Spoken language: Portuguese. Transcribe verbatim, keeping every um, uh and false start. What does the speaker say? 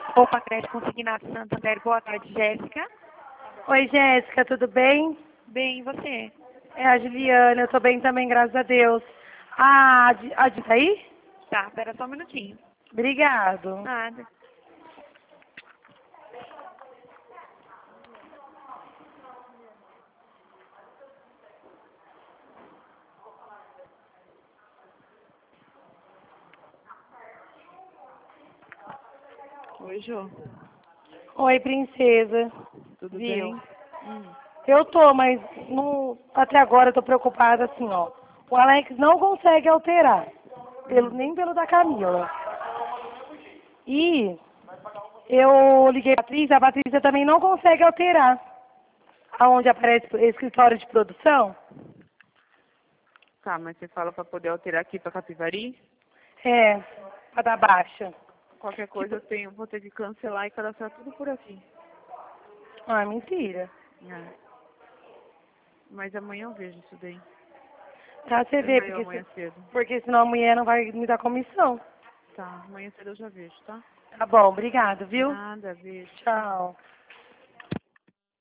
Opa, creche consignado Santander. Boa tarde, Jéssica. Oi, Jéssica, tudo bem? Bem, e você? É a Juliana, eu tô bem também, graças a Deus. Ah, a Di a Di tá aí? Tá, pera só um minutinho. Obrigado. Nada. Oi, Jô. Oi, princesa. Tudo Viu? bem? Hum. Eu tô, mas não, até agora eu tô preocupada assim, ó. O Alex não consegue alterar, pelo, Hum. nem pelo da Camila. E eu liguei pra Patrícia, a Patrícia também não consegue alterar. Aonde aparece escritório de produção? Tá, mas você fala pra poder alterar aqui pra Capivari? É, pra dar baixa. Qualquer coisa eu tenho, vou ter que cancelar e cadastrar tudo por aqui. Ah, mentira. É. Mas amanhã eu vejo isso daí. Pra você É ver, melhor porque, amanhã se, cedo. porque senão a mulher não vai me dar comissão. Tá, amanhã cedo eu já vejo, tá? Tá bom, obrigado, viu? Nada, beijo. Tchau.